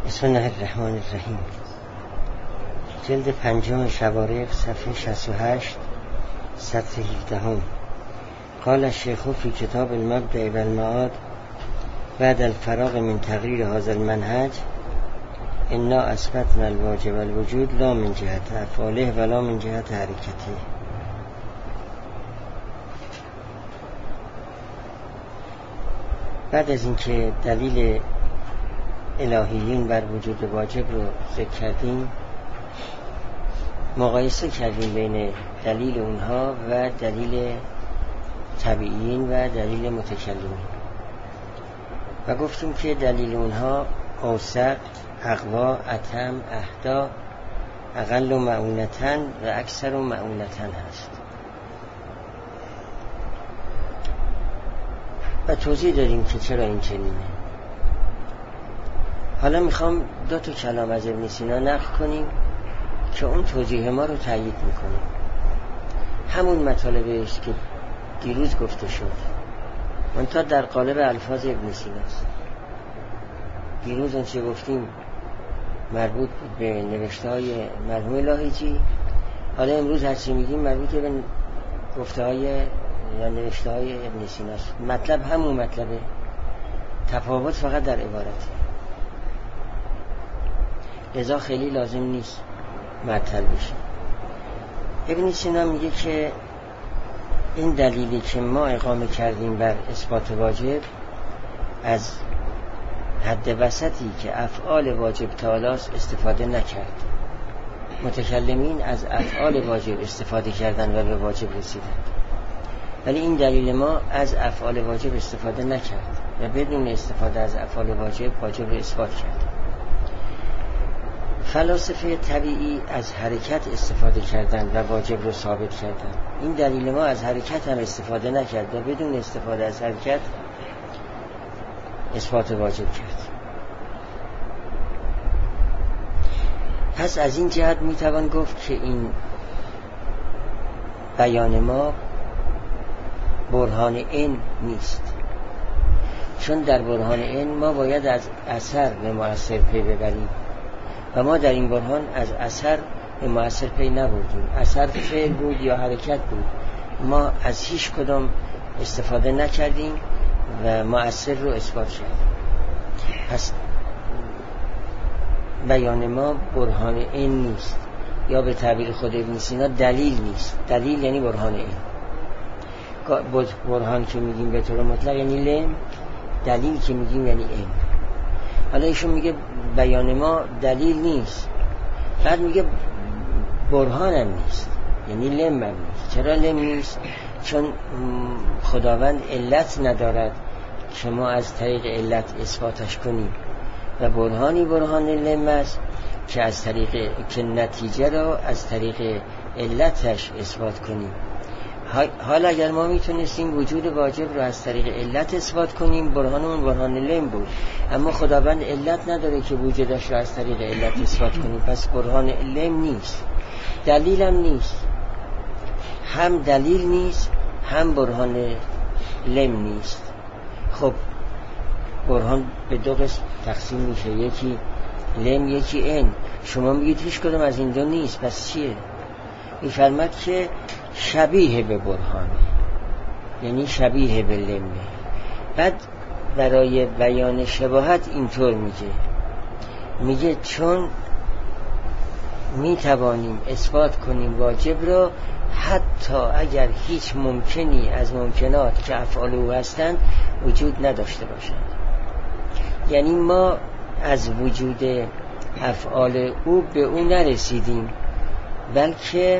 بسم الله الرحمن الرحیم. جلد 5 شوارق صفحه 68 سطر 17. قال الشیخ فی کتاب المبدأ والمعاد بعد الفراغ من تقریر هذا المنهج انا اثبتنا الواجب الوجود لا من جهت افعاله ولا من جهت حرکته. بعد از اینکه دلیل الهیین بر وجود واجب رو ذکر کردیم، مقایسه کردیم بین دلیل اونها و دلیل طبیعیین و دلیل متکلمین و گفتیم که دلیل اونها اوثق، اقوا، اتم، اهدا، اقل معونتن و اکثر معونتن هست و توضیح دادیم که چرا این چنینه. حالا میخوام 2 کلام از ابن سینا نقل کنیم که اون توضیح ما رو تایید میکنه. همون مطالبی است که دیروز گفته شد، منتها در قالب الفاظ ابن سیناست. دیروز اون چه گفتیم مربوط به نوشته های مرحوم لاهیجی، حالا امروز هرچی میگیم مربوط به گفته های یا نوشته های ابن سیناست. مطلب همون مطلبه، تفاوت فقط در عبارته، لذا خیلی لازم نیست معطل بشه. ابن سینا میگه که این دلیلی که ما اقامه کردیم بر اثبات واجب از حد وسطی که افعال واجب تعالی استفاده نکرد. متکلمین از افعال واجب استفاده کردن و به واجب رسیدن، ولی این دلیل ما از افعال واجب استفاده نکرد و بدون استفاده از افعال واجب رو اثبات کرد. فلاسفه طبیعی از حرکت استفاده کردن و واجب رو ثابت کردن. این دلیل ما از حرکت هم استفاده نکرد و بدون استفاده از حرکت اثبات واجب کرد. پس از این جهت میتوان گفت که این بیان ما برهان این نیست، چون در برهان این ما باید از اثر به مؤثر پی ببریم و ما در این برهان از اثر به مؤثر پی نبردیم. اثر فعل بود یا حرکت بود، ما از هیچ کدام استفاده نکردیم و مؤثر رو اثبات کردیم. پس بیان ما برهان این نیست، یا به تعبیر خود ابن سینا دلیل نیست. دلیل یعنی برهان این. برهان که میگیم به طور مطلق یعنی لم، دلیل که میگیم یعنی این. حالا ایشون میگه بیان ما دلیل نیست، بعد میگه برهان هم نیست، یعنی لم هم نیست. چرا لم نیست؟ چون خداوند علت ندارد که ما از طریق علت اثباتش کنیم و برهانی برهان لم است که از طریق که نتیجه را از طریق علتش اثبات کنیم. حالا اگر ما میتونستیم وجود واجب رو از طریق علت اثبات کنیم، برهانمون برهان لم بود، اما خداوند علت نداره که وجودش رو از طریق علت اثبات کنیم، پس برهان لم نیست. دلیل هم نیست، هم دلیل نیست هم برهان لم نیست. خب برهان به 2 قسم تقسیم میشه، یکی لم یکی این. شما میگید هیچ کدوم از این 2 نیست، پس چیه؟ میفرماد که شبیه به برهانه، یعنی شبیه به لمه. بعد برای بیان شباهت اینطور میگه چون میتوانیم اثبات کنیم واجب را حتی اگر هیچ ممکنی از ممکنات که افعال او هستند وجود نداشته باشند. یعنی ما از وجود افعال او به او نرسیدیم، بلکه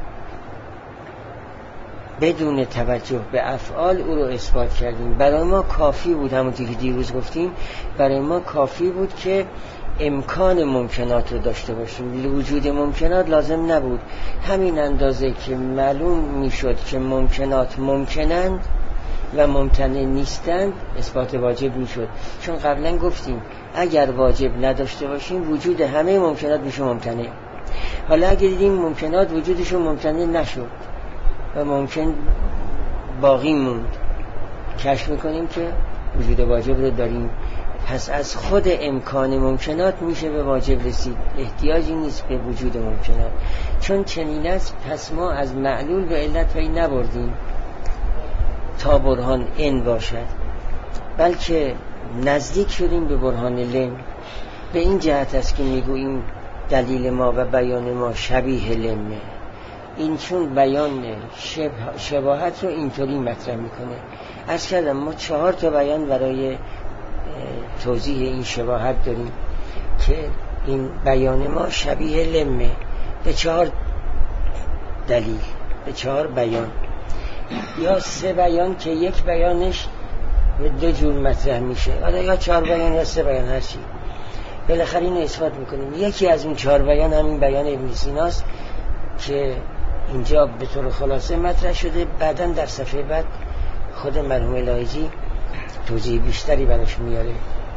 بدون توجه به افعال او رو اثبات کردیم. برای ما کافی بود، همونطور که دیروز گفتیم، برای ما کافی بود که امکان ممکنات رو داشته باشیم. وجود ممکنات لازم نبود. همین اندازه که معلوم میشد که ممکنات ممکنند و ممتنع نیستند اثبات واجب میشد. چون قبلا گفتیم اگر واجب نداشته باشیم وجود همه ممکنات میشه ممتنع. حالا اگر دیدیم ممکنات وجودشون ممتنع نشد و ممکن باقی موند، کشف میکنیم که وجود واجب رو داریم. پس از خود امکان ممکنات میشه به واجب رسید، احتیاجی نیست به وجود ممکنات. چون چنین است پس ما از معلول به علت پی نبردیم تا برهان ان باشد، بلکه نزدیک شدیم به برهان لم. به این جهت است که میگوییم دلیل ما و بیان ما شبیه لمه. این چون بیان شباهت رو اینطوری مطرح میکنه. عرض کردم ما 4 تا بیان برای توضیح این شباهت داریم که این بیان ما شبیه لمه به 4 دلیل، به 4 بیان یا 3 بیان که یک بیانش به 2 جور مطرح میشه، یا 4 بیان یا 3 بیان، هر چی بالاخره اینو اثبات میکنیم. یکی از اون 4 بیان همین بیان ابن سیناست که اینجا به طور خلاصه مطرح شده. بعداً در صفحه بعد خود مرحوم لایجی توضیح بیشتری براش میاره.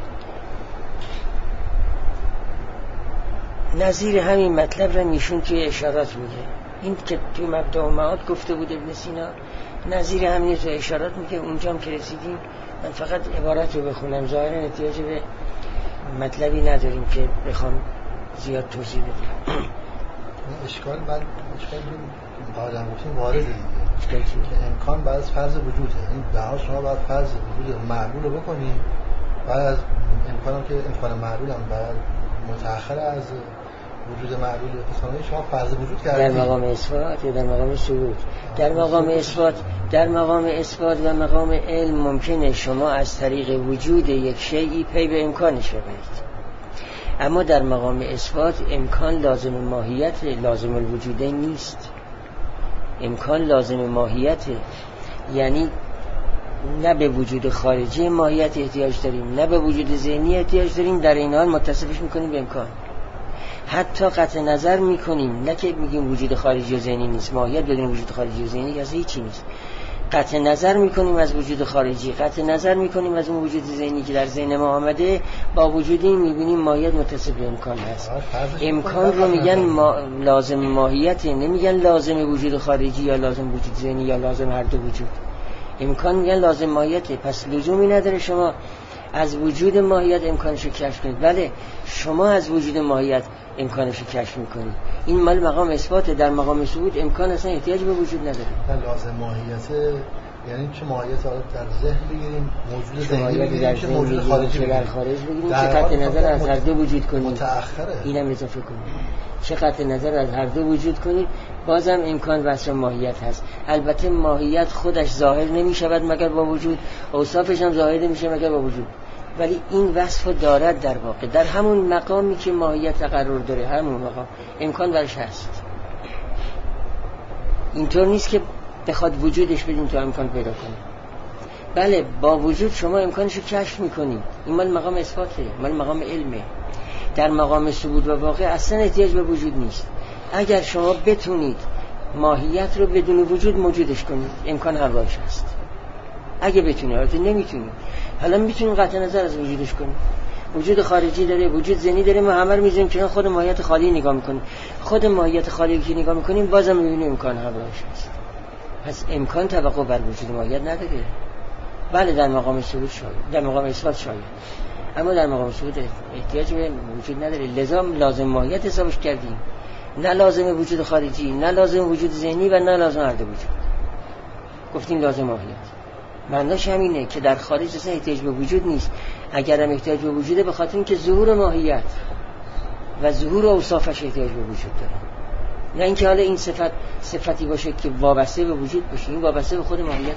نظیر همین مطلب را میشون توی اشارات میگه. این که توی مبدأ و معاد گفته بود ابن سینا، نظیر همین توی اشارات میگه. اونجا هم که رسیدیم من فقط عبارت رو بخونم، ظاهرا احتیاج به مطلبی نداریم که بخوام زیاد توضیح بدیم. اشکال قاعدم گفتیم وارده دیگه که امکان بعد از فرض وجوده. این بها شما باید فرض وجود معلول رو بکنید، بعد از امکانم که امکان معلول هم بعد متأخر از وجود معلول اتصالی شما فرض وجود کردید. در مقام اثبات یا در مقام ثبوت؟ در مقام اثبات و مقام علم ممکنه شما از طریق وجود یک شیئی پی به امکانش ببرید، اما در مقام اثبات امکان لازم ماهیت، لازم الوجوده نیست. امکان لازم ماهیت، یعنی نه به وجود خارجی ماهیت احتیاج داریم نه به وجود ذهنی احتیاج داریم، در این حال متصفش میکنیم به امکان. حتی قطع نظر میکنیم، نه که میگیم وجود خارجی و ذهنی نیست، ماهیت بدون وجود خارجی و ذهنی اصلا هیچی نیست. قطع نظر میکنیم از وجود خارجی، قطع نظر میکنیم از اون وجود ذهنی که در ذهن ما آمده، با وجود این میبینیم ماهیت متصف به امکان هست. امکان رو میگن لازم ماهیت، نمیگن لازم وجود خارجی یا لازم وجود ذهنی یا لازم هر دو وجود. امکان میگن لازم ماهیت، پس لزومی نداره شما از وجود ماهیت امکانش رو کشف کنید. بله شما از وجود ماهیت امکانش رو کشف میکنید. این مال مقام اثبات. در مقام ثبوت امکان اصلا احتیاج به وجود نداره. لازم ماهیت یعنی چه ماهیت در ذهن بگیریم، موجود ذهنی بگیریم، چه موجود خارجی بگیریم، چه قطع نظر از هر دو وجود کنید، متأخره اینم اضافه کنید، چه قطع نظر از هر دو وجود کنید، بازم امکان وصف ماهیت هست. البته ماهیت خودش ظاهر نمی شود مگر با وجود، اوصافش هم ظاهر نمی شود مگر با وجود، ولی این وصف دارد در واقع در همون مقامی که ماهیت قرار داره، همون مقام امکان برش هست. اینطور نیست که بخواد وجودش بدین تو امکان پیدا کنید. بله با وجود شما امکانش رو کشف میکنید. این مال مقام اثباته، مال مقام علمه. در مقام ثبوت و واقع اصلا احتیاج به وجود نیست. اگر شما بتونید ماهیت رو بدون وجود موجودش کنید امکان همراهش هست. اگه بتونید، البته نمیتونید. حالا میتونید قطع نظر از وجودش کنید. وجود خارجی داره، وجود ذهنی داره، ما همه رو میذاریم کنار، خود ماهیت خالی نگاه میکنیم. خود ماهیت خالی که نگاه میکنیم بازم میبینیم امکان همراهش هست. پس امکان توقع بر وجود ماهیت نداره. بله در مقام ثبوت شاید، در مقام اثبات شاید، اما در مقام ثبوت احتیاج به وجود نداره. لذا لازم ماهیت حسابش کردیم، نه لازم وجود خارجی، نه لازم وجود ذهنی و نه لازم هر دو وجود. گفتیم لازم ماهیت. معناش همینه که در خارج اصلا احتیاج به وجود نیست. اگر هم احتیاج به وجوده به خاطر اینکه ظهور ماهیت و ظهور اوصافش احتیاج به وجود داره، نه اینکه حالا این صفتی باشه که وابسته به وجود باشه. این وابسته به خود ماهیت.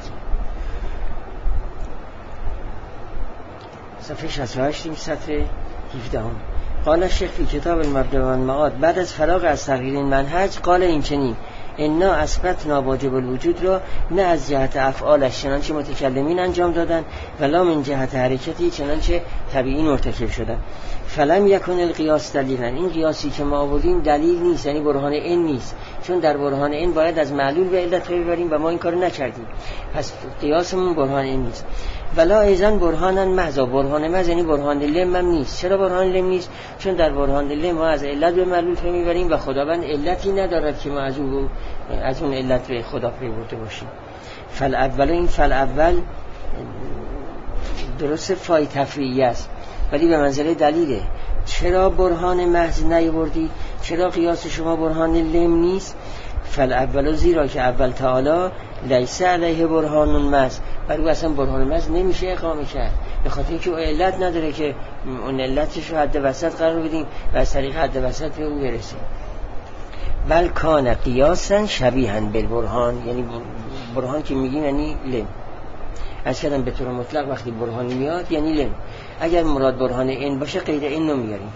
صفحه 68 صفحه 17. قال الشیخ فی کتاب المبدأ و المعاد بعد از فراغ از تغییر این منهج قال این چنین: انا اثبتنا واجب الوجود را نه از جهت افعالش چنانچه متکلمین انجام دادن ولا من جهت حرکتی چنانچه طبیعی مرتکب شدن. فلم یکن القیاس دلیلا، این قیاسی که ما آوردیم دلیل نیست، یعنی برهان این نیست، چون در برهان این باید از معلول به علت ببریم و ما این کارو نکردیم، پس قیاسمون برهان این نیست. ولا ایزن برهانن محضا، برهان محض یعنی برهان لم هم نیست. چرا برهان لم نیست؟ چون در برهان لم ما از علت به معلول پی میبریم و خداوند علتی ندارد که ما از اون علت به خدا پی برده باشیم. فالاول، این فالاول درست فای تفریعی است، ولی به منزله دلیله. چرا برهان محض نیاوردید؟ چرا قیاس شما برهان لم نیست؟ فالاول، زیرا که اول تعالی لیس علیه برهان محض، برای اصلا برهان محض نمیشه اقامه کرد، به خاطر اینکه او علت نداره که اون علتش رو حد وسط قرار بدیم و از طریق حد وسط به اون برسیم. بل کان قیاسا شبیها بالبرهان، یعنی برهان که میگیم یعنی لم. از کردم به طور مطلق وقتی برهانی میاد یعنی لم. اگر مراد برهان این باشه قید این رو میاریم.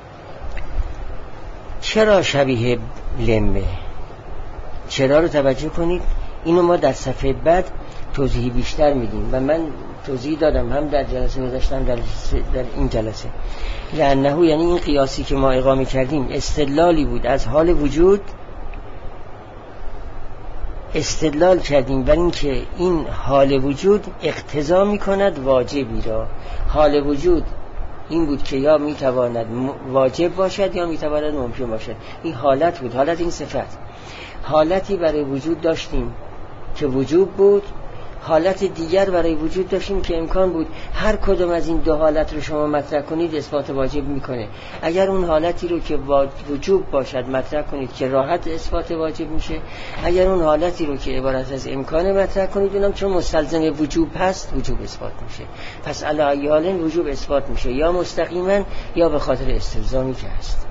چرا شبیه لمه؟ چرا رو توجه کنید، اینو ما در صفحه بعد توضیح بیشتر میدیم و من توضیح دادم هم در جلسه گذاشتم در این جلسه. لانه یعنی این قیاسی که ما اقامه کردیم استدلالی بود از حال وجود، استدلال کردیم بر این که این حال وجود اقتضا میکند واجبی را. حال وجود این بود که یا میتواند واجب باشد یا میتواند ممکن باشد. این حالت بود، حالت این صفت. حالتی برای وجود داشتیم که وجوب بود، حالت دیگر برای وجود داشتیم که امکان بود. هر کدوم از این دو حالت رو شما مطرح کنید اثبات واجب میکنه. اگر اون حالتی رو که وجوب باشد مطرح کنید که راحت اثبات واجب میشه، اگر اون حالتی رو که عبارت از امکان مطرح کنید اونم چون مستلزم وجوب هست وجوب اثبات میشه. پس علی ای حال وجوب اثبات میشه یا مستقیما یا به خاطر استلزامی که هست.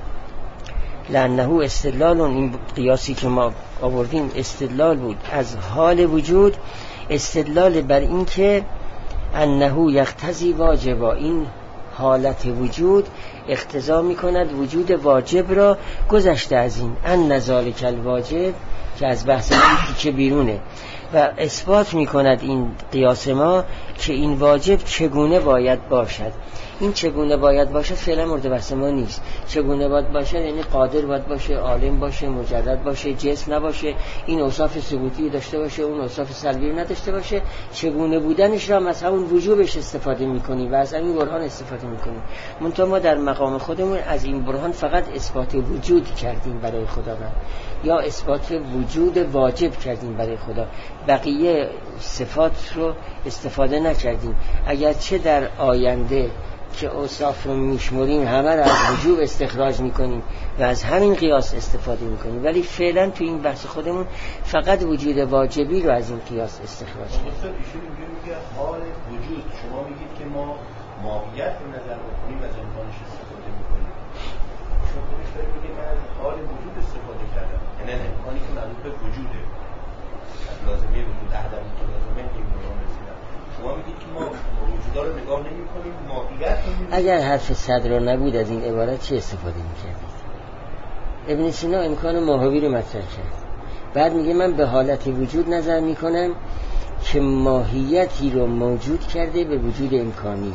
لانه استدلال، این قیاسی که ما آوردیم استدلال بود از حال وجود، استدلال بر این که انه یقتضی واجبا، این حالت وجود اقتضا میکند وجود واجب را، گذشته از این ان ذالک الواجب که از بحث که بیرونه، و اثبات میکند این قیاس ما که این واجب چگونه باید باشد. این چگونه باید باشد فعلا مورد بحث ما نیست. چگونه باید باشد یعنی قادر باید باشه، عالم باشه، مجرد باشه، جسم نباشه، این اوصاف ثبوتی داشته باشه، اون اوصاف سلبی نداشته باشه. چگونه بودنش را از همون وجوبش استفاده میکنیم و از این برهان استفاده میکنیم. منتها ما در مقام خودمون از این برهان فقط اثبات وجود کردیم برای خداوند یا اثبات وجود واجب کردیم برای خدا، بقیه صفات رو استفاده نکردیم. اگرچه در آینده که اوصاف رو میشمریم همه رو از وجوب استخراج میکنیم و از همین قیاس استفاده میکنیم، ولی فعلا تو این بحث خودمون فقط وجود واجبی رو از این قیاس استخراج کنیم. ایشون میگه حال وجود، شما میگید که ما ماهیت رو نظر بکنیم از امکانش استفاده میکنیم. شما خودش دارید میگه من از حال وجود استفاده کردم، یعنی امکانی که مربوط به وجوده، از لازمه وجود، عدم لازمه این نوران رسیدن. شما میگید که ما وجودا رو نگاه نمی‌کنیم، ماهیت رو می‌بینیم. اگر حرف صدر نبود از این عبارت چه استفاده می‌کردید؟ ابن سینا امکان ماهوی رو مطرح کرد، بعد میگه من به حالت وجود نظر می‌کنم که ماهیتی رو موجود کرده به وجود امکانی.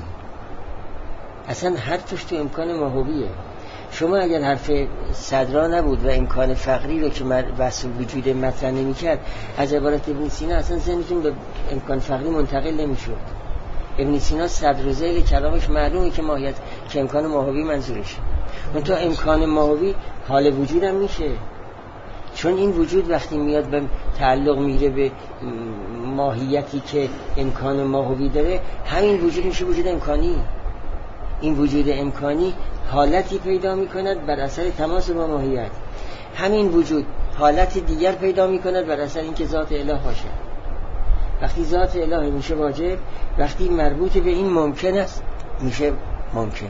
اصلا حرفش تو امکان ماهویه. شما اگر حرف صدرا نبود و امکان فقری رو که وصف وجود مطرح نمی‌کرد، از عبارت ابن سینا اصلا ذهنتون به امکان فقری منتقل نمی‌شد. ابن سینا صدر و ذیل کلامش معلومه که ماهیت که امکان ماهوی منظورشه. منتها امکان ماهوی حال وجود هم میشه، چون این وجود وقتی میاد به تعلق میگیره به ماهیتی که امکان ماهوی داره، همین وجود میشه وجود امکانی. این وجود امکانی حالتی پیدا میکند بر اثر تماس با ماهیت، همین وجود حالتی دیگر پیدا میکند بر اثر اینکه ذات اله باشه. وقتی ذات اله میشه واجب، وقتی مربوط به این ممکن است میشه ممکن.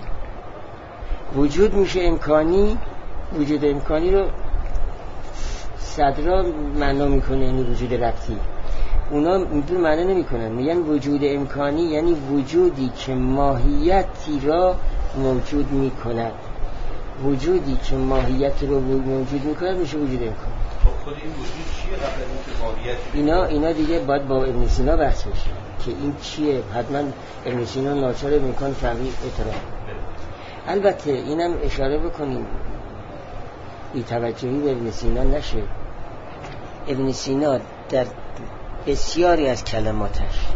وجود میشه امکانی، وجود امکانی رو صدرا معنا میکنه یعنی وجود ربطی. اونا اینطور معنا نمیکنن، میگن وجود امکانی یعنی وجودی که ماهیتی را موجود میکند. وجودی که ماهیت رو موجود میکند میشه وجود امکانی. خود این وجود چیه قبل از اینکه ماهیت؟ اینا دیگه باید با ابن سینا بحث بشه که این چیه. حتما ابن سینا ناچار امکان فهمی اعتراف. البته اینم اشاره بکنیم بی توجهی به ابن سینا نشه. ابن سینا در بسیاری از کلماتش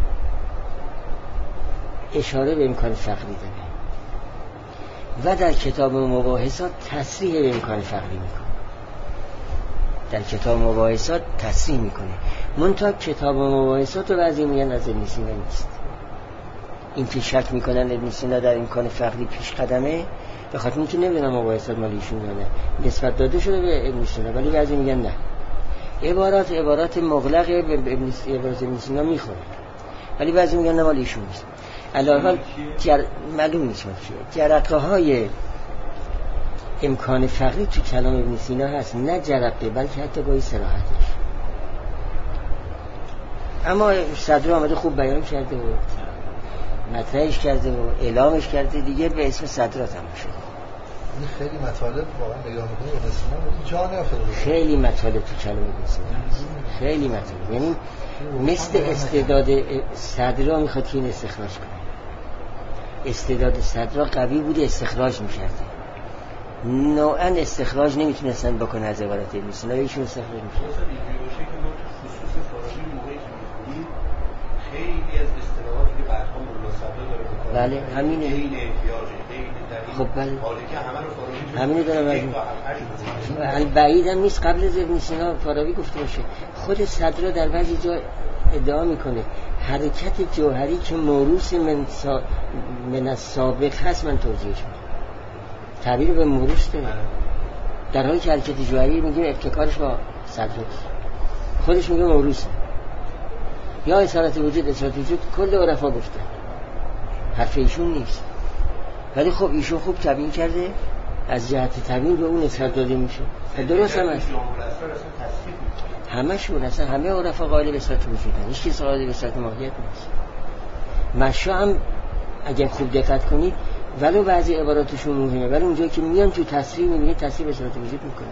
اشاره به امکان فقری داره و در کتاب مباحثات تصریح به امکان فقری میکنه. در کتاب مباحثات تصریح میکنه. منتها کتاب مباحثات رو بعضی میگن از ابن سینا نیست. این که شک میکنن ابن سینا در امکان فقری پیش قدمه، به خاطر اینکه نمیدونم مباحثات مال ایشون نه نسبت داده شده به ابن سینا، ولی بعضی میگن نه، عبارات مغلقه به ابن سینا میخوره، ولی بعضی میگن نه مال ایشون نیست. علاوه معلوم نیست چیه جرقه های امکان فقری تو کلام ابن سینا هست، نه جرقه بلکه حتی گاهی صراحتش. اما صدر آمده خوب بیان کرده و مطرحش کرده و اعلامش کرده دیگه به اسم صدرات هم شده. این خیلی مطالب واقعا نگاه می‌کنی ابن سینا ولی جا نفته، خیلی مطالب تو کلام ابن سینا هست، خیلی مطالب، یعنی مثل استعداد صدرا میخواد که این استخراج کنه. استعداد صدرا قوی بوده استخراج میکرده، نوعا استخراج نمیتونستن بکنه از عبارت ابن سینا، ایشون استخراج میکرد. خیلی از اصطلاحاتی که برخوام مولا صدرا داره بکنه بله همینه، خیلی احتیاجه، خیلی دلیل. خب بله حالا که همه رو فارابی همینه دارم البعید هم نیست قبل از ابن سینا فارابی گفته باشه. خود صدرا در بعضی جا ادعا میکنه حرکت جوهری که موروث من السابق هست من توضیحش میدم، تعبیر به موروث داره، در حالی که حرکت جوهری میگیم ابتکارش با صدراست، خودش میگه موروثه. یا اصالت وجود کل عرفا گفته، حرف ایشون نیست، ولی خب ایشون خوب تبیین کرده، از جهت تبیین به اون نسبت داده میشه. درست هم هست، همشون اصلا همه عرفا قائل به صفت وجودن، هیچ کس قائل به صفت ماهیت نیست. مشا هم اگه خوب دقت کنید ولو بعضی عباراتشون مهمه، ولی اونجایی که میان تو تصریح میبینید تصریح به صفت وجود میکنن.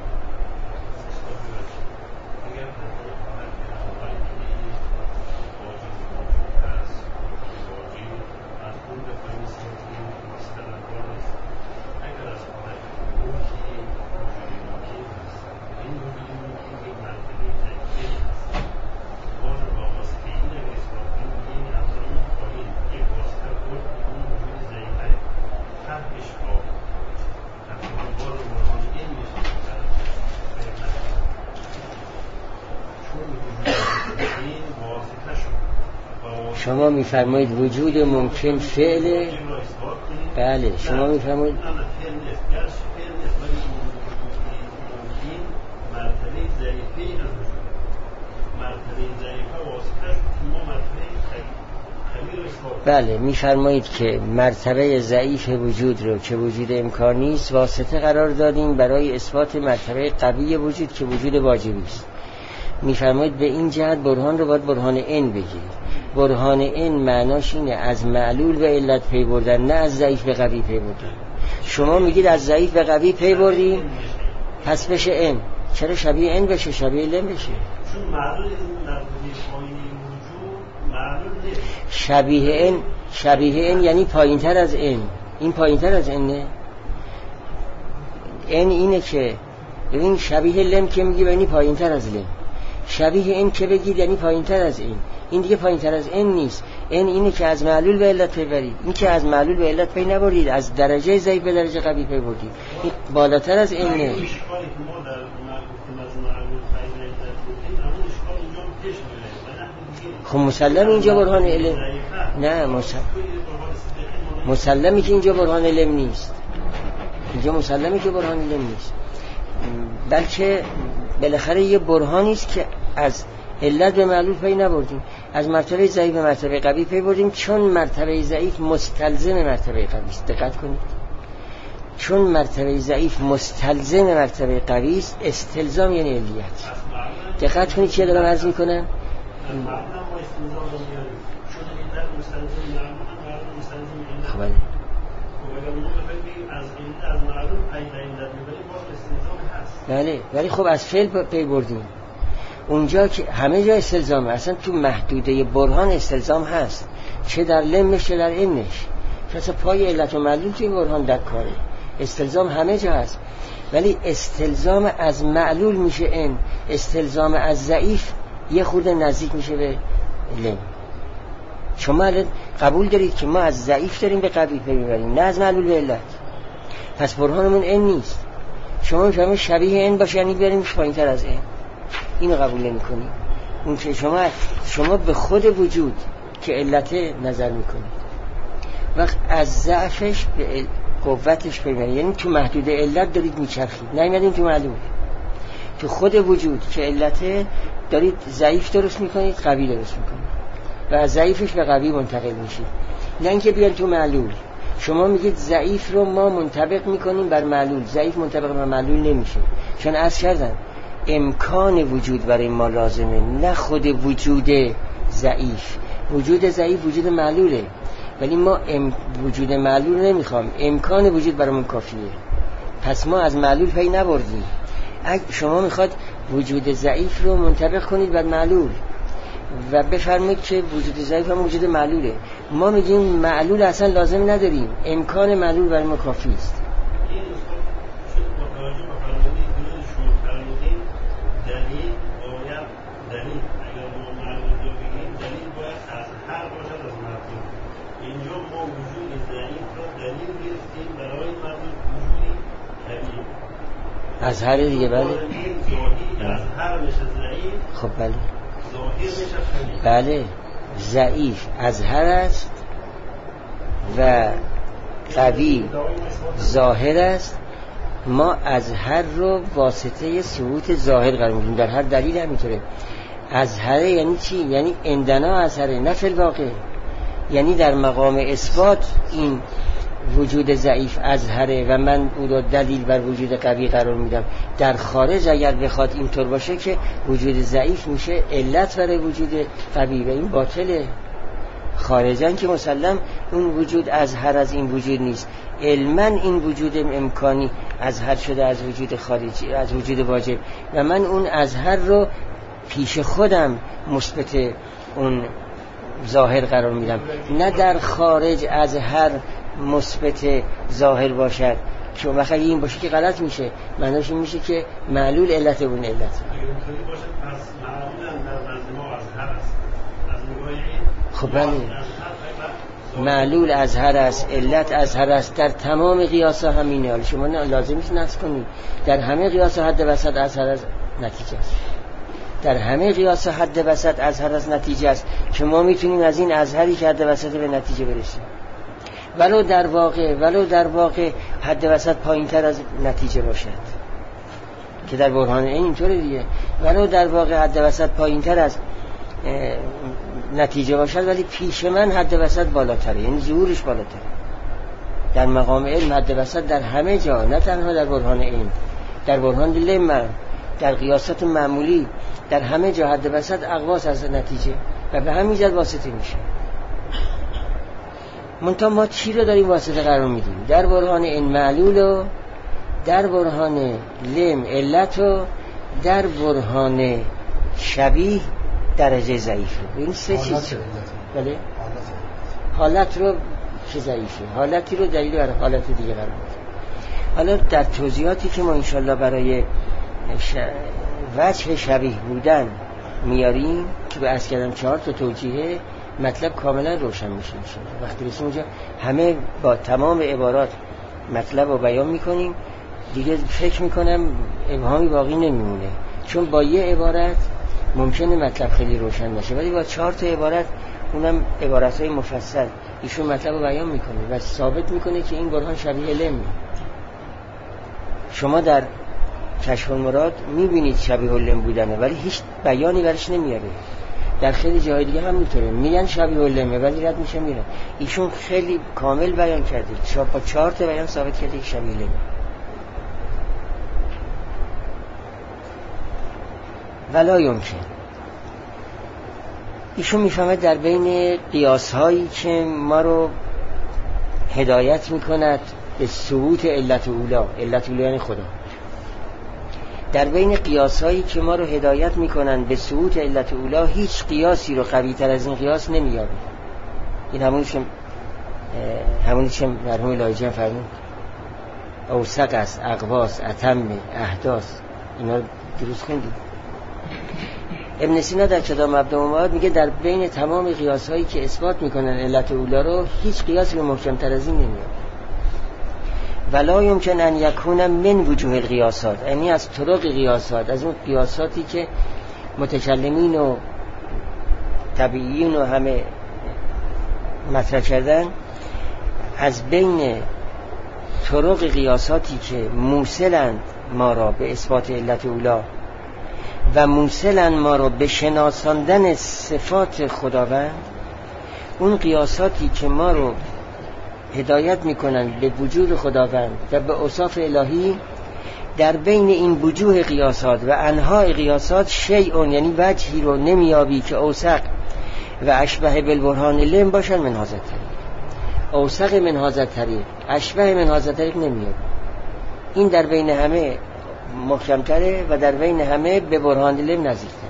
شما میفرمایید وجود ممکن فعل، بله شما میفرمایید بله میفرمایید که مرتبه ضعیف وجود رو که وجود امکانی است واسطه قرار دادیم برای اثبات مرتبه قوی وجود که وجود واجبی است. میفرمایید به این جهت برهان رو باید برهان ان بگیرید. برهان ان معناش اینه از معلول به علت پی بردن، نه از ضعیف به قوی پی بردن. شما میگید از ضعیف به قوی پی بردیم پس بشه ان، چرا شبیه ان بشه شبیه لم بشه؟ چون معلول این در وجود معلول نیست. شبیه ان یعنی پایینتر از ان. این پایینتر از انه. ان اینه که ببین شبیه لم که میگی یعنی پایینتر از لم، شبیه ان که بگید یعنی پایینتر از این دیگه پایینتر از ان نیست. ان اینه که از معلول به علت پی برید، این که از معلول به علت پی نبرید، از درجه ضعیف به درجه قوی پی بردید، این بالاتر از انه. اشکالی که ما در گفتیم از معلول پی بردیم همون اشکال اینجا پیش میاد. خب مسلم اینجا برهان علم نه، مسلمی که اینجا برهان علم نیست، اینجا مسلمی که برهان علم نیست، بلکه بالاخره یه برهانی است که از علت به معلول پی نبردیم، از مرتبه ضعیف به مرتبه قوی پی بردیم، چون مرتبه ضعیف مستلزم مرتبه قوی است. دقت کنید، چون مرتبه ضعیف مستلزم مرتبه قوی است، استلزام یعنی علیت. دقت کنید چه دارم عرض میکنم. خب بله، ولی خب از فعل پی بردیم اونجا که همه جا استلزامه، اصلا تو محدوده برهان استلزام هست، چه در لمش چه در انش، اصلا پای علت و معلول توی برهان در کاره، استلزام همه جا هست. ولی استلزام از معلول میشه ان، استلزام از ضعیف یه خورده نزدیک میشه به لم. شما الان قبول دارید که ما از ضعیف داریم به قوی پی میبریم، نه از معلول به علت، پس برهانمون ان نیست. شما میفهمید شبیه ان باشه یعنی بیاریمش پایینتر از ان، اینو قبول نمی کنید. اون که شما به خود وجود که علت نظر میکنید، وقت از ضعفش به قوتش پیدا، یعنی تو محدود علت دارید میچرخید، نیومدین تو معلول. تو خود وجود که علته دارید ضعیف درست میکنید، قوی درست میکنید و از ضعیفش به قوی منتقل میشید. نه اینکه بیان تو معلول. شما میگید ضعیف رو ما منطبق میکنیم بر معلول، ضعیف منطبق بر معلول نمیشه. چون عرض کردم امکان وجود برای ما لازمه، نه خود وجود ضعیف. وجود ضعیف وجود معلوله، ولی ما وجود معلول نمیخوام، امکان وجود برامون کافیه. پس ما از معلول پی نبردیم. اگه شما میخواد وجود ضعیف رو منطبق کنید بر معلول و بفرمایید که وجود ضعیف هم وجود معلوله، ما میگیم معلول اصلا لازم نداریم، امکان معلول برای ما کافی است. از هر دیگه بله. خب بله بله ضعیف از هر است و قوی ظاهر است. ما از هر رو واسطه ثبوت ظاهر قرار میدیم، در هر دلیل همینطوره. از هر یعنی چی؟ یعنی اندنا از هر، نه فی الواقع. یعنی در مقام اثبات این وجود ضعیف اظهره و من او را دلیل بر وجود قوی قرار میدم. در خارج اگر بخواد اینطور باشه که وجود ضعیف میشه علت برای وجود قوی و این باطله. خارجاً که مسلم اون وجود اظهر از این وجود نیست، علما این وجود امکانی اظهر شده از وجود خارجی، از وجود واجب، و من اون اظهر رو پیش خودم مثبت اون ظاهر قرار میدم، نه در خارج اظهر مثبت ظاهر باشد. که وقتی این باشه که غلط میشه، معناش این میشه که معلول علت اون علت. خب بله، معلول اظهر است، علت اظهر است، در تمام قیاسا همینه. حالا شما لازم نیست نصب کنید، در همه قیاسا حد وسط اظهر از نتیجه است. در همه قیاس حد وسط اظهر از نتیجه است که ما میتونیم از این اظهری که حد وسط به نتیجه برسیم، ولو در واقع حد وسط پایین تر از نتیجه باشد، که در برهان این اینطوره دیگه. ولو در واقع حد وسط پایین تر از نتیجه باشد، ولی پیش من حد وسط بالاتره، یعنی ظهورش بالاتره. در مقام علم حد وسط در همه جا، نه تنها در برهان این، در برهان لم، در قیاسات معمولی، در همه جا حد وسط اقواس از نتیجه و به همین جهت واسطه میشه. منتها ما چی رو داریم واسطه قرار میدیم؟ در برهان این معلول و در برهان لم علت و در برهان شبیه درجه ضعیف رو. این سه چیز. بله؟ حالت رو که ضعیفه، حالتی رو دلیل برای حالت دیگه قرار میدیم. حالا در توضیحاتی که ما انشالله برای وجه شبیه بودن میاریم که به عرض کردم 4 تا توجیه، مطلب کاملا روشن میشه. وقتی رسیم اونجا همه با تمام عبارات مطلب رو بیان میکنیم دیگه، فکر میکنم ابهامی باقی نمیمونه، چون با یه عبارت ممکنه مطلب خیلی روشن باشه، ولی با 4 تا عبارت، اونم عبارتهای مفصل، ایشون مطلب رو بیان میکنه و ثابت میکنه که این برهان شبیه علم. شما در کشف المراد میبینید شبیه علم بودنه، ولی هیچ بیانی برش نمیاره. در خیلی جای دیگه هم میتونه میگن شبیه علمه ولی رد میشه میره. ایشون خیلی کامل بیان کرده، با 4 تا بیان ثابت کرده که شبیه علمه. ولا یمکن. ایشون میفهمه در بین قیاس هایی که ما رو هدایت میکند به ثبوت علت اولا، علت اولا یعنی خدا، در بین قیاس هایی که ما رو هدایت میکنن به ثبوت علت اولا، هیچ قیاسی رو قوی تر از این قیاس نمییابیم. این همونی که مرحوم لاجان فرمود اوثق است، اقواس، اتم، احداث، اینا درست خوندید. ابن سینا در کتاب مبدأ و معاد میگه در بین تمام قیاس هایی که اثبات میکنن علت اولا رو، هیچ قیاسی رو محکم تر از این نمییابیم. ولا یمکن ان یکون من وجوه القیاسات، یعنی از طرق قیاسات، از اون قیاساتی که متکلمین و طبیعیین و همه مطرح کردن، از بین طرق قیاساتی که موصلند ما را به اثبات علت اولا و موصلند ما را به شناساندن صفات خداوند، اون قیاساتی که ما رو هدایت میکنند به وجود خداوند و به اوصاف الهی، در بین این وجوه قیاسات و انواع قیاسات شیئون، یعنی وجهی رو نمیابی که اوثق و اشبه بالبرهان لم باشن من هذا الطریق. اوثق من هذا الطریق، اشبه من هذا الطریق نمیابی. این در بین همه محکمتره و در بین همه به برهان لم نزدیکتره.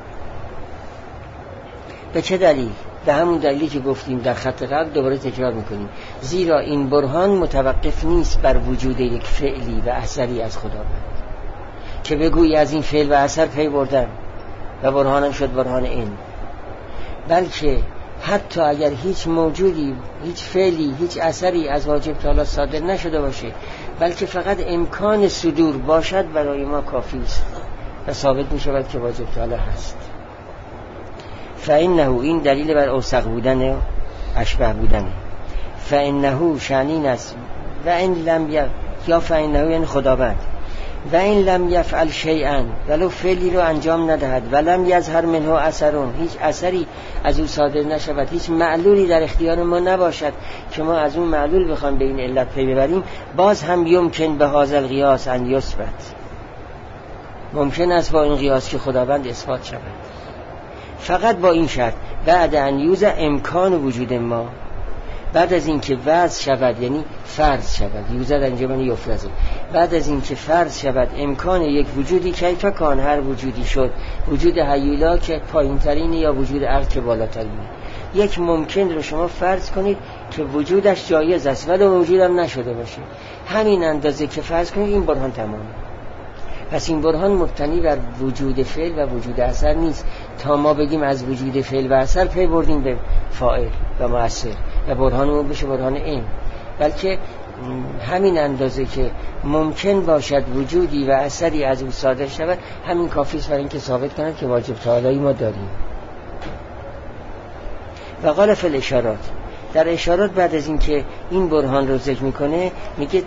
به چه دلیل؟ به همون دلیلی که گفتیم در خط قبل، دوباره تکرار میکنیم. زیرا این برهان متوقف نیست بر وجود یک فعلی و اثری از خداوند که بگویی از این فعل و اثر پی بردم و برهانم شد برهان این، بلکه حتی اگر هیچ موجودی، هیچ فعلی، هیچ اثری از واجب تعالی صادر نشده باشه، بلکه فقط امکان صدور باشد، برای ما کافی است و ثابت میشود که واجب تعالی هست. فإنه، این دلیل بر اوثق بودن، اشبه بودن. فإنه شأنین است و این لم یا فإنه یعنی خداوند، و این لم یفعل شیئا، ولو فعلی رو انجام ندهد، ولم یظهر منه اثرون، هیچ اثری از او صادر نشود، هیچ معلولی در اختیار ما نباشد که ما از اون معلول بخوام به این علت پی ببریم، باز هم یمکن به هذا القیاس ان یثبت، ممکن است با این قیاس که خداوند اثبات شود، فقط با این شرط بعد ان یوز امکان وجود ما، بعد از این که وضع شود، یعنی فرض شود، یوزد انجام یفرزه، بعد از این که فرض شود امکان یک وجودی، کیف کان، هر وجودی شد، وجود هیولا که پایین ترینه یا وجود عقل که بالاترینه، یک ممکن رو شما فرض کنید که وجودش جایز است ولی وجودم نشده باشه، همین اندازه که فرض کنید این برهان تمامه. پس این برهان مبتنی بر وجود فعل و وجود اثر نیست تا ما بگیم از وجود فعل و اثر پی بردیم به فاعل و مؤثر و برهانمون بشه برهان این، بلکه همین اندازه که ممکن باشد وجودی و اثری از او صادر شود، همین کافی است برای اینکه ثابت کند که واجب تعالی ما داریم. و قال فی الاشارات، در اشارات بعد از اینکه این برهان رو ذکر میکنه میگه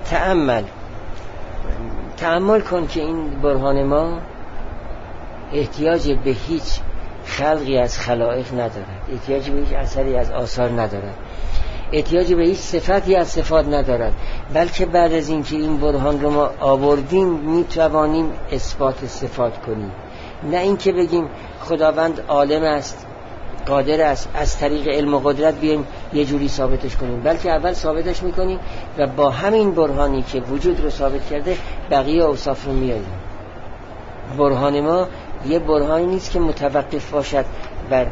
تأمل کن که این برهان ما احتیاج به هیچ خلقی از خلائق ندارد، احتیاج به هیچ اثری از آثار ندارد، احتیاج به هیچ صفتی از صفات ندارد، بلکه بعد از اینکه این برهان رو ما آوردیم میتوانیم اثبات صفات کنیم. نه اینکه بگیم خداوند عالم است، قادر است، از طریق علم و قدرت بیایم یه جوری ثابتش کنیم، بلکه اول ثابتش میکنیم و با همین برهانی که وجود رو ثابت کرده بقیه اوصاف رو میاریم. برهان ما یه برهانی نیست که متوقف باشد بر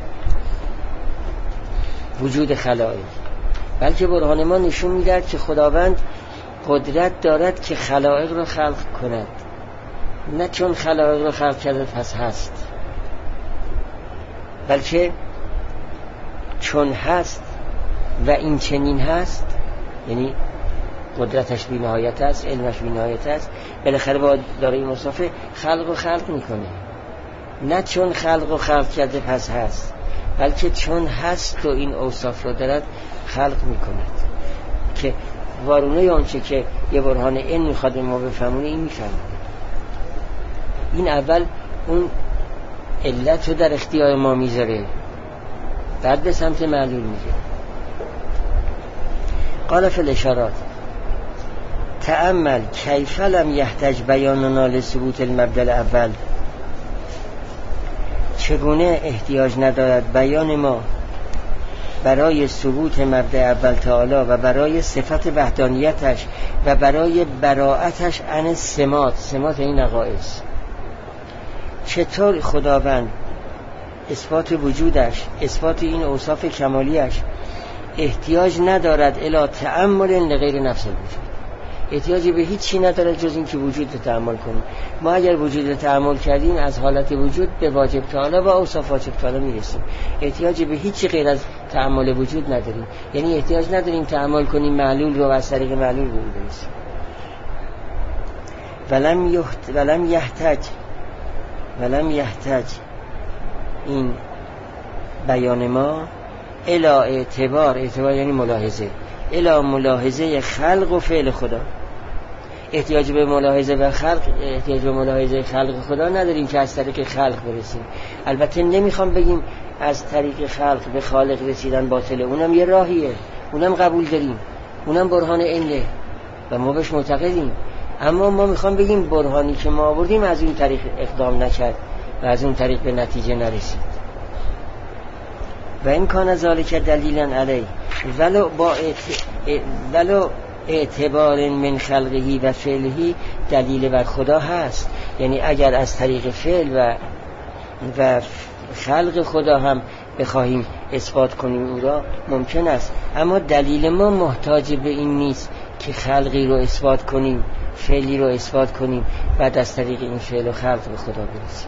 وجود خلائق، بلکه برهان ما نشون میدهد که خداوند قدرت دارد که خلائق رو خلق کند، نه چون خلائق رو خلق کرده پس هست، بلکه چون هست و این چنین هست، یعنی قدرتش بی نهایت است، علمش بی نهایت است، بالاخره با دارای مصافه خلق و خلق میکنه، نه چون خلق و خلق کرده پس هست، بلکه چون هست و این اوصاف رو دارد خلق میکند. که وارونه آنچه که یه برهان این میخواد ما بفهمونه این میفهمونه. این اول اون علت رو در اختیار ما میذاره، بعد به سمت معلول میگه. قال فی الاشارات تأمل کیف لم یحتج بیاننا لثبوت المبدأ الاول، چگونه احتیاج ندارد بیان ما برای ثبوت مبدأ اول تعالی و برای صفت وحدانیتش و برای براءتش عن سمات این نقائص. چطور خداوند اثبات وجودش، اثبات این اوصاف کمالیش احتیاج ندارد الی تأمل لغیر نفس الوجود، احتیاجی به هیچ چی ندارد جز این که وجود رو تأمل کنیم. ما اگر وجود رو تأمل کردیم از حالت وجود به واجب تعالی و اوصاف واجب تعالی میرسیم، احتیاجی به هیچ غیر از تأمل وجود نداریم، یعنی احتیاج نداریم تأمل کنیم معلول رو از طریق معلول برسیم. ولم یحتج این بیان ما الی اعتبار یعنی ملاحظه، الی ملاحظه خلق و فعل خدا. احتیاج به ملاحظه و خلق، احتیاج به ملاحظه خلق خدا نداریم که از طریق خلق برسیم. البته نمیخوام بگیم از طریق خلق به خالق رسیدن باطله، اونم یه راهیه، اونم قبول داریم، اونم برهان علمه و ما بهش معتقدیم. اما ما میخوام بگیم برهانی که ما آوردیم از اون طریق اقدام نکرد و از اون طریق به نتیجه نرسید. و این کان ذالک دلیلا علی ولو اعتبار من خلقهی و فعلهی، دلیل بر خدا هست. یعنی اگر از طریق فعل و خلق خدا هم بخواهیم اثبات کنیم او را ممکن است، اما دلیل ما محتاج به این نیست که خلقی رو اثبات کنیم، فعلی رو اثبات کنیم، بعد از طریق این فعل و خلق به خدا برسیم.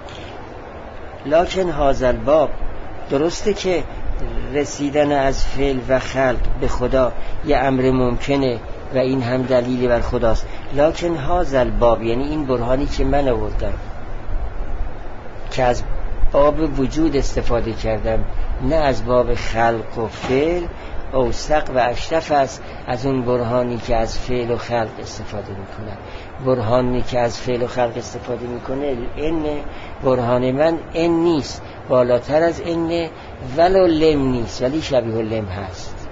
لکن هذا الباب، درسته که رسیدن از فعل و خلق به خدا یه امر ممکنه و این هم دلیلی بر خداست، لکن هذا الباب، یعنی این برهانی که من آوردم که از باب وجود استفاده کردم نه از باب خلق و فعل، اوثق و اشرف است از اون برهانی که از فعل و خلق استفاده میکنه. برهانی که از فعل و خلق استفاده میکنه این برهان من این نیست، بالاتر از این ولو لم نیست ولی شبیه لم هست.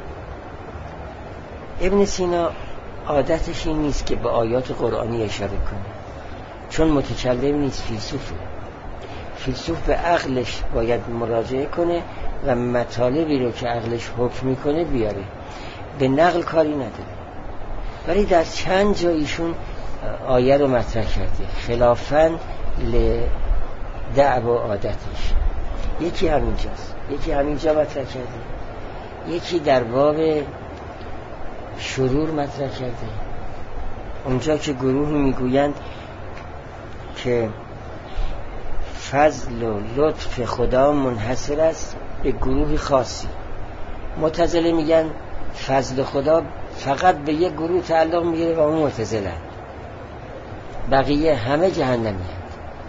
ابن سینا عادتش این نیست که به آیات قرآنی اشاره کنه، چون متکلم نیست، فیلسوفه. فیلسوف به عقلش باید مراجعه کنه و مطالبی رو که عقلش حکم میکنه بیاره، به نقل کاری نداره. ولی در چند جا ایشون آیه رو مطرح کرده خلافاً لدعوا عادتش. یکی همینجاست، یکی همینجا مطرح کرده، یکی در باب شرور مطرح کرده، اونجا که گروهی میگویند که فضل و لطف خدا منحصر است به گروه خاصی. معتزله میگن فضل خدا فقط به یک گروه تعلق میگیره و اون معتزله، بقیه همه جهنمی هست.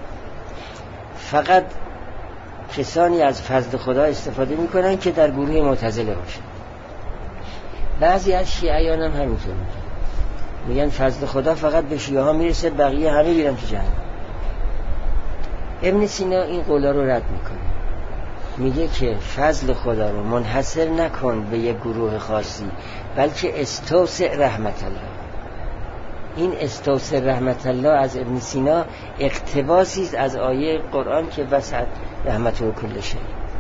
فقط کسانی از فضل خدا استفاده میکنن که در گروه معتزله باشن. بعضی از شیعیان هم همینطور میگن فضل خدا فقط به شیعه ها میرسه، بقیه همه میرن تو جهنم. ابن سینا این قولا رو رد میکنه، میگه که فضل خدا رو منحصر نکن به یک گروه خاصی، بلکه استوسع رحمت الله. این استوسع رحمت الله از ابن سینا اقتباسی است از آیه قرآن که وسعت رحمته کل شیء.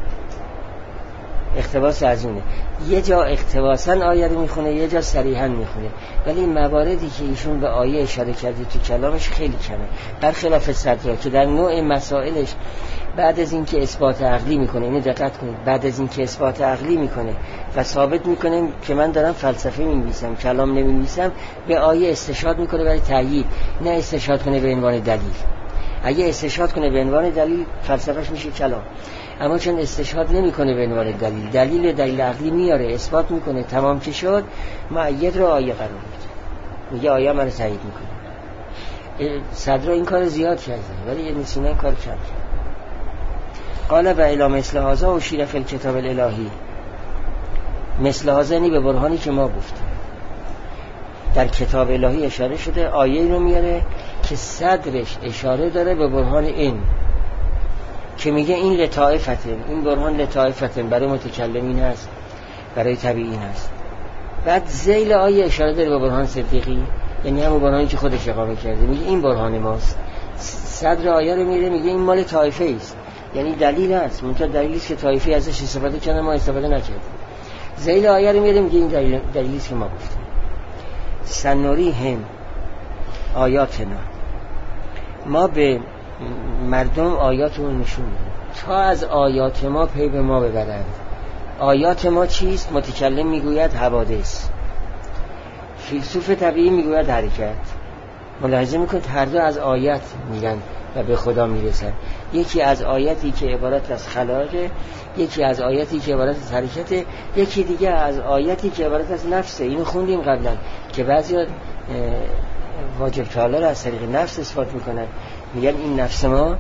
اقتباس از اونه، یه جا اقتباساً آیه رو میخونه، یه جا صریحاً میخونه، ولی مواردی که ایشون به آیه اشاره کرده تو کلامش خیلی کمه. برخلاف صدرا که در نوع مسائلش بعد از اینکه اثبات عقلی میکنه، اینو دقت کنید، بعد از اینکه اثبات عقلی میکنه و ثابت میکنه که من دارم فلسفه مینویسم، کلام نمینویسم، به آیه استشهاد میکنه برای تأیید، نه استشهاد کنه به عنوان دلیل. اگه استشهاد کنه به عنوان دلیل فلسفهش میشه کلام، اما چون استشهاد نمیکنه به عنوان دلیل، دلیل عقلی میاره، اثبات میکنه، تمام که شد، مؤید رو آیه قرار میده، میگه آیه من رو تایید میکنه. صدر این کار زیاد کرده ولی ابن سینا این کار کم کرد. قال و الی مثل هذا اشیر فی الکتاب الالهی، مثل هذا یعنی به برهانی که ما گفتیم در کتاب الهی اشاره شده. آیه رو میاره که صدرش اشاره داره به برهان این که میگه این لطائفتن، این برهان لطائفتن، برای متکلمین هست، برای طبیعین هست. بعد ذیل آیه اشاره داره به برهان صدیقی، یعنی همون برهانی که خودش اقامه کرده، میگه این برهان ماست. صدر آیه رو میره میگه این مال طایفه است، یعنی دلیل هست، منتها دلیلی است که طایفه ازش استفاده کردن، ما استفاده نکردیم. ذیل آیه رو میره میگه این دلیلی است که ما گفتیم. سنوریهم آیاتنا، ما به مردم آیاتمون نشون میدیم تا از آیات ما پی به ما ببرند. آیات ما چیست؟ متکلم میگوید حوادث، فیلسوف طبیعی میگوید حرکت. ملاحظه میکنید هر دو از آیت میگن و به خدا میرسن. یکی از آیتی که عبارت از خلاقه، یکی از آیتی که عبارت از حرکته، یکی دیگه از آیتی که عبارت از نفسه. اینو خوندیم قبلا که بعضی واجب تعالی را از طریق نفس اثبات میکنن، میگن این نفس ما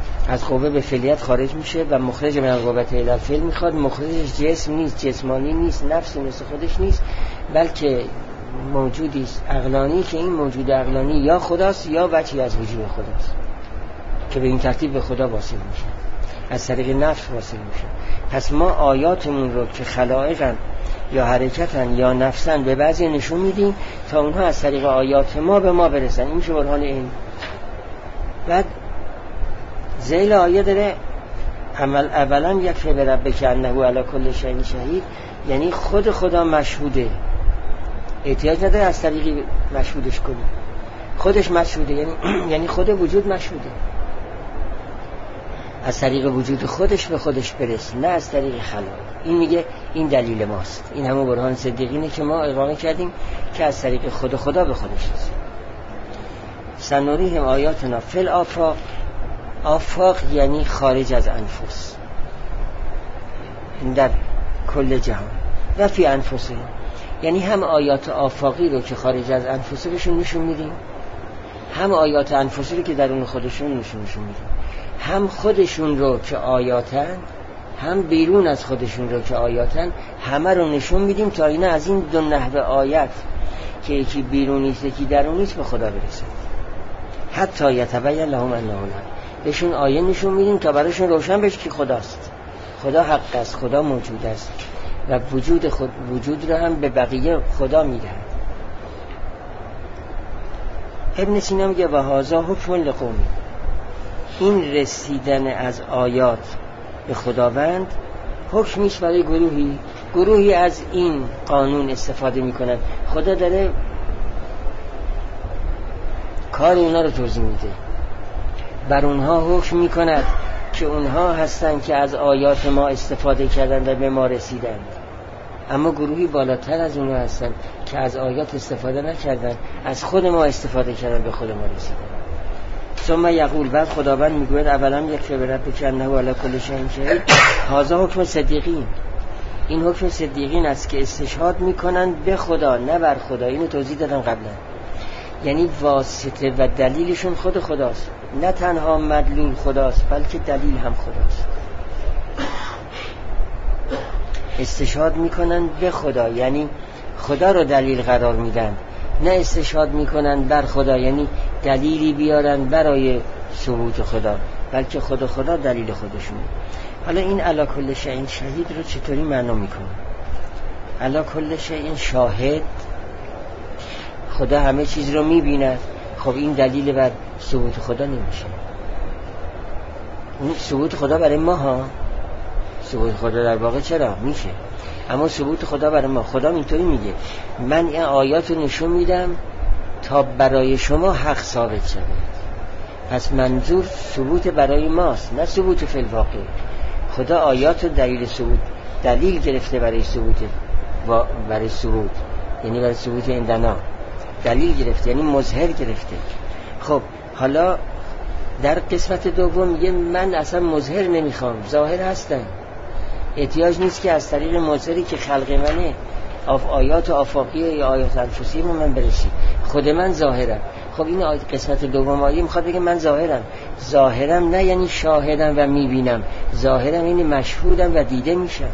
از قوه به فعلیت خارج میشه و مخرج من القوت الی الفعل میخواد. مخرجش جسم نیست، جسمانی نیست، نفس مثل خودش نیست، بلکه موجودی است عقلانی که این موجود عقلانی یا خداست یا بچی از وجود خداست که به این ترتیب به خدا واصل میشه، از طریق نفس واصل میشه. پس ما آیاتمون رو که خلائقن یا حرکتن یا نفسن به بعضی نشون میدیم تا اونها از طریق آیات ما به ما برسن. این میشه برهان این. بعد ذیل آیه داره اولا یکفی به ربک انه علی کل شیء شهید، یعنی خود خدا مشهوده، احتیاج نداره از طریق مشهودش کنی، خودش مشهوده، یعنی خود وجود مشهوده، از طریق وجود خودش به خودش برس، نه از طریق خلق. این میگه این دلیل ماست. این همون برهان صدیقینه که ما اقامه کردیم که از طریق خود خدا به خودش رسید. سنوریهم آیاتنا فی الآفاق، آفاق یعنی خارج از انفس، در کل جهان، و فی انفسهم یعنی هم آیات آفاقی رو که خارج از انفسه بهشون نشون میدیم، هم آیات انفسی رو که درون خودشون نشون میدیم، هم خودشون رو که آیاتن، هم بیرون از خودشون رو که آیاتن، همه رو نشون میدیم تا اینا از این دو نحو آیت که یکی بیرونیست یکی درونیست به خدا برسه. حتی یتبین لهم انه الحق، بهشون آیه نشون میدیم تا براشون روشن بشه که خداست، خدا حق است، خدا موجود است و وجود رو هم به بقیه خدا میده. ابن سینا میگه و هذا حکم لقومی، این رسیدن از آیات به خداوند حکمیش برای گروهی از این قانون استفاده میکنن. خدا داره کار اونا رو توضیح میده، بر اونها حکم میکند که اونها هستن که از آیات ما استفاده کردن و به ما رسیدن، اما گروهی بالاتر از اونها هستن که از آیات استفاده نکردن، از خود ما استفاده کردن به خود ما رسیدن. ثم یقول، بعد خداوند میگوید اولا یکفی به ربک انه علی کل شیء شهید، هذا حکم صدیقین، این حکم صدیقین است که استشهاد میکنن به خدا نه بر خدا. اینو توضیح دادم قبلا، یعنی واسطه و دلیلشون خود خداست، نه تنها مدلول خداست بلکه دلیل هم خداست. استشهاد میکنن به خدا یعنی خدا رو دلیل قرار میدن، نه استشهاد میکنن بر خدا یعنی دلیلی بیارن برای ثبوت خدا، بلکه خدا دلیل خودشونه. حالا این علی کل شیء شهید رو چطوری معنا میکنه؟ علی کل شیء شاهد، خدا همه چیز رو میبیند. خب این دلیل بر ثبوت خدا نمیشه. اون ثبوت خدا برای ما ها، ثبوت خدا در واقع چرا میشه، اما ثبوت خدا برای ما، خدا اینطوری میگه من این آیات رو نشون میدم تا برای شما حق ثابت شود. پس منظور ثبوت برای ماست، نه ثبوت فی الواقع. خدا آیات رو دلیل گرفته برای ثبوت، برای ثبوت یعنی برای ثبوت اندنا دلیل گرفته، یعنی مظهر گرفته. خب حالا در قسمت دوم میگه من اصلا مظهر نمیخوام، ظاهر هستم، احتیاج نیست که از طریق مظهری که خلق منه، آیات آفاقی یا آیات انفسی من برسید، خود من ظاهرم. خب این قسمت دوم آیه میخواد بگه من ظاهرم نه یعنی شاهدم و میبینم، ظاهرم یعنی مشهودم و دیده میشم.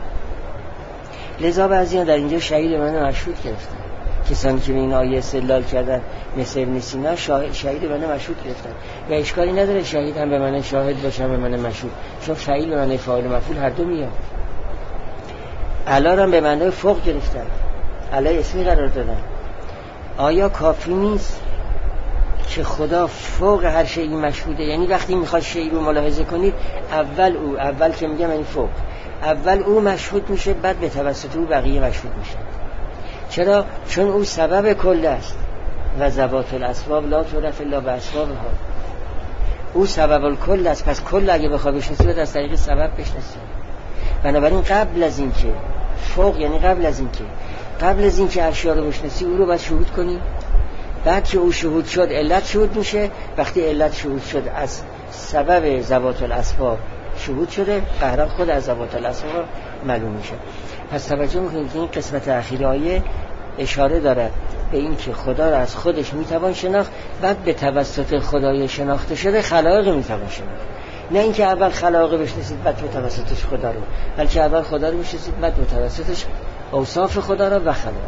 لذا بعضی‌ها در اینجا شهید منو مشهود گرفتن، کسانی که به این آیه استدلال کردن مثل ابن سینا شهید به من مشهود گرفتن. و اشکالی نداره شهید هم به من شاهد باشه به من مشهود، چون فعیل به من فاعل مفعول هر دو میاد. علا هم به معنای فوق گرفتن، علا اسمی قرار دادن. آیا کافی نیست که خدا فوق هر شیئی مشهوده؟ یعنی وقتی میخواد شیئی رو ملاحظه کنید اول که میگم این فوق، اول او مشهود میشه، بعد به توسط او بقیه مشهود میشه. چرا؟ چون او سبب کل است و ذوات الاسباب لا تعرف الا باسبابها. او سبب الکل است، پس کل اگه بخواد بشناسی باید از طریق سبب بشناسی. بنابراین قبل از این که فوق یعنی قبل از این که اشیا رو بشناسی او رو باید شهود کنی. بعد که او شهود شد علت شهود میشه، وقتی علت شهود شد از سبب ذوات الاسباب شهود شده، قهران خود از ذوات الاسباب معلوم میشه. پس توجه میکنید که این قسمت اخیر آیه اشاره دارد به این که خدا را از خودش میتوان شناخت، بعد به توسط خدای شناخته شده خلایق میتوان شناخت. نه اینکه اول خلاقه بشناسید بعد به توسطش خدا رو، بلکه اول خدا رو بشناسید بعد به توسطش اوصاف خدا رو و خلاق.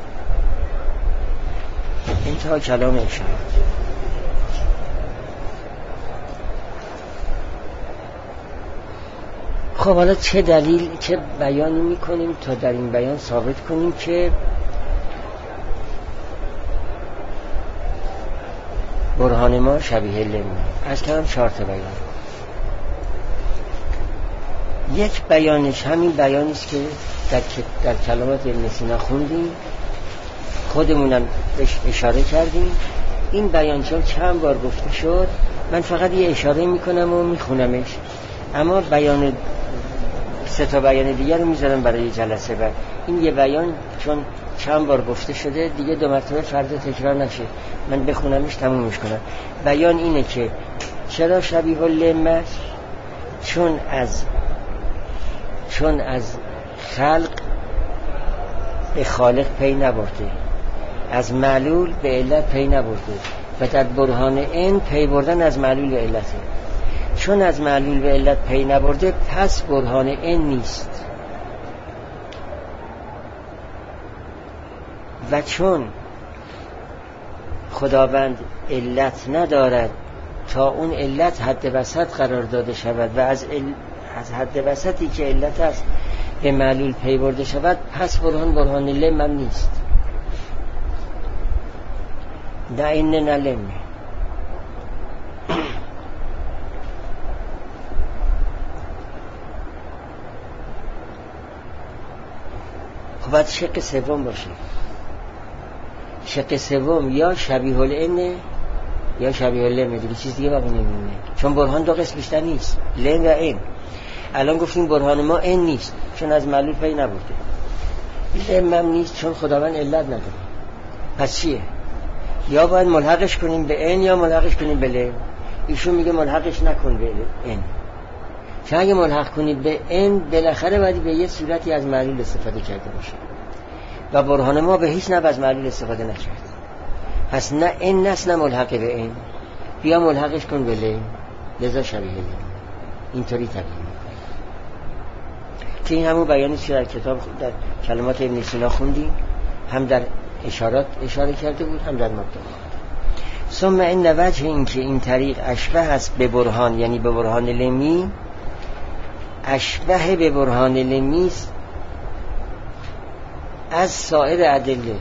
انتها کلام اشاره. خب حالا چه دلیل، چه بیانی میکنیم تا در این بیان ثابت کنیم که برهان ما شبیه لمه؟ از کلام 4 تا بیان. یک بیانش همین بیانی است که در کلمات ابن سینا خوندیم، خودمونم بهش اشاره کردیم. این بیان چند بار گفته شد، من فقط یه اشاره میکنم و میخونمش، اما بیان 3 تا بیان دیگر رو میذارم برای جلسه بعد. این یه بیان چون چند بار گفته شده دیگه 2 مرتبه فردا تکرار نشه، من بخونمش تمومش کنم. بیان اینه که چرا شبیه اللمه است؟ چون از خلق به خالق پی نبرده، از معلول به علت پی نبرده و در برهان این پی بردن از معلول به علته. چون از معلول به علت پی نبرده پس برهان این نیست. و چون خداوند علت ندارد تا اون علت حد وسط قرار داده شود و از حد وسطی که علت است به معلول پی برده شود، پس برهان لم نیست. نه این نه لمه. خب باید شق سوم باشه. شق سوم یا شبیه العین یا شبیه اللمه، دیگه چیز دیگه باقی نمیمونه، چون برهان 2 قسم بیشتر نیست، لم و عین. الان گفتیم برهان ما این نیست چون از معلول پی نبرده، لم هم نیست چون خداوند علت نداره. پس چیه؟ یا باید ملحقش کنیم به این یا ملحقش کنیم به لم. ایشون میگه ملحقش نکن به این، چون اگه ملحق کنید به این بالاخره باید به یه صورتی از معلول استفاده کرده باشه و برهان ما به هیچ نوع از معلول استفاده نکرد. پس نه این نست نه ملحق به این، بیا ملحقش کن به لم، لذا شبیه لم. اینطوری تبیین میکنه که این همون بیانی که در کتاب در کلمات ابن سینا خوندیم، هم در اشارات اشاره کرده بود هم در مقدمات. ثم این وجه این که این طریق اشبه است به برهان، یعنی به برهان لمی، اشبه به برهان لمی از سایر ادله،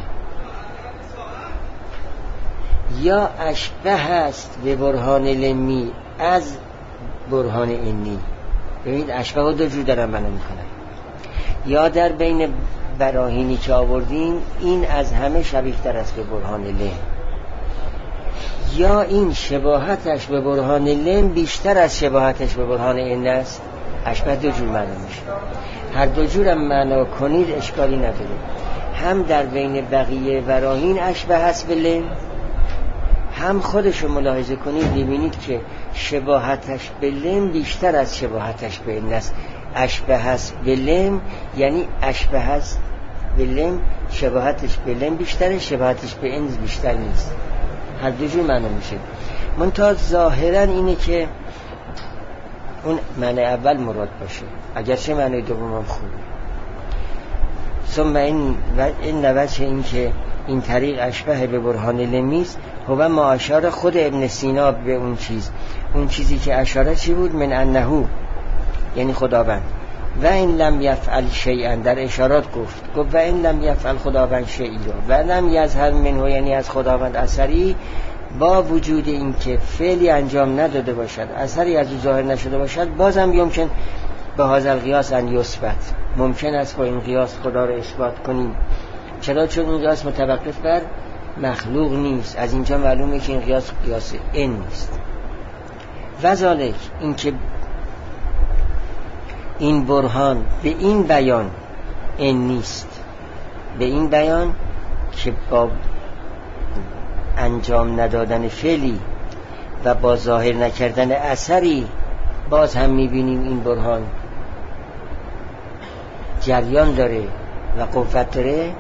یا اشبه است به برهان لمی از برهان اینی. ببینید اشبه ها 2 جور دارن بنا میکنن، یا در بین براهینی که آوردیم این از همه شبیه تر است به برهان لم، یا این شباهتش به برهان لم بیشتر از شباهتش به برهان این است. اشبه 2 جور معنا میشه، هر 2 جورم معنا کنید اشکالی نداره. هم در بین بقیه براهین اشبه هست به لم، هم خودشو ملاحظه کنید ببینید که شباهتش به لم بیشتر از شباهتش به این است. اشبه هست به لم یعنی اشبه هست به لم، شباهتش به لم بیشتره، شباهتش به این بیشتر نیست. هر 2 جور معنا میشه. منتها ظاهرا اینه که اون معنی اول مراد باشه، اگرچه معنی دوم هم خوبه. ثم این نوچه این که این طریق اشبه به برهان لمیست هو ما اشاره خود ابن سینا به اون چیزی که اشاره چی بود؟ من انهو یعنی خداوند. و این لم یفعل شیئا در اشارات گفت و این لم یفعل خداوند شیئی و لم یظهر منه یعنی از خداوند اثری، با وجود این که فعلی انجام نداده باشد، اثری از او ظاهر نشده باشد، بازم یمکن به هذا القیاس ان یثبت، ممکن است با این قیاس خدا رو اثبات کنیم. چرا؟ چون این قیاس متوقف بر مخلوق نیست. از اینجا معلومه که این قیاس این نیست. و ذالک این که این برهان به این بیان این نیست، به این بیان که با انجام ندادن فعلی و با ظاهر نکردن اثری باز هم میبینیم این برهان جریان داره و قوت داره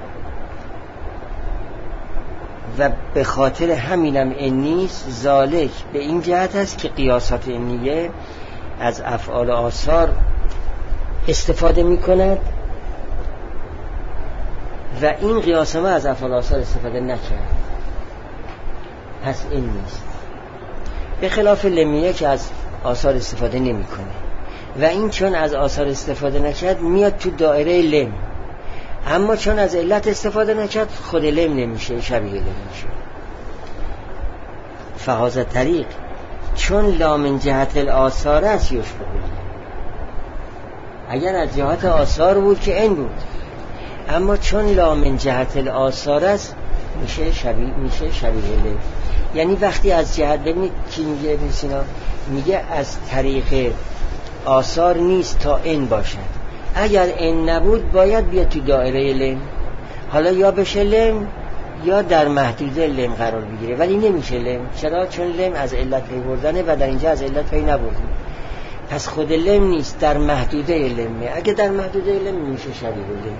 و به خاطر همینم این نیست. ذالک به این جهت است که قیاسات اینیه از افعال آثار استفاده می کند و این قیاس ما از افعال آثار استفاده نکرد، پس این نیست. به خلاف لمیه که از آثار استفاده نمی کنه و این چون از آثار استفاده نکرد میاد تو دایره لم، اما چون از علت استفاده نکرد خود لم نمیشه، شبیه لم میشه. فهذا طریق چون لا من جهت الآثار است یشبه، اگر از جهت آثار بود که این بود، اما چون لا من جهت الآثار است میشه شبیه لم. یعنی وقتی از جهت، ببینید کی میگه ابن سینا میگه از طریق آثار نیست تا این باشد، اگر این نبود باید بیاد تو دایره لم، حالا یا بشه لم یا در محدوده لم قرار بگیره، ولی نمیشه لم. چرا؟ چون لم از علت پی بردنه و در اینجا از علت پی نبردیم، پس خود لم نیست، در محدوده لمه. اگه در محدوده لم میشه شبیه لم.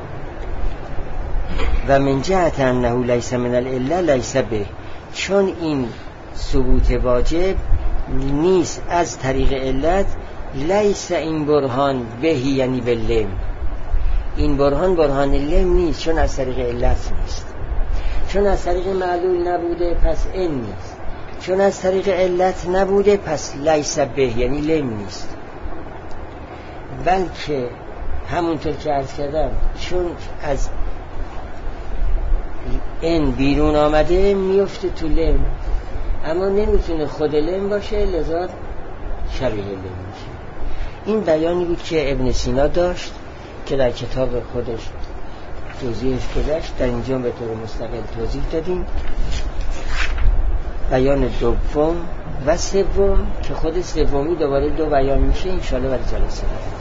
و من جهت انه لیس من العله لیس به، چون این ثبوت واجب نیست از طریق علت، لیس این برهان بهی یعنی به لم، این برهان لم نیست چون از طریق علت نیست، چون از طریق معلول نبوده پس این نیست، چون از طریق علت نبوده پس لیس به یعنی لم نیست، بلکه همونطور که عرض کردم چون از این بیرون آمده میفته تو لم، اما نمیتونه خود لم باشه، لذا شبیه لم میشه. این بیانی بود که ابن سینا داشت که در کتاب خودش توضیحش گذاشت، در اینجا به طور مستقل توضیح دادیم. بیان دوم و سوم که خود سومی دوباره دو بیان میشه، انشاءالله برای جلسه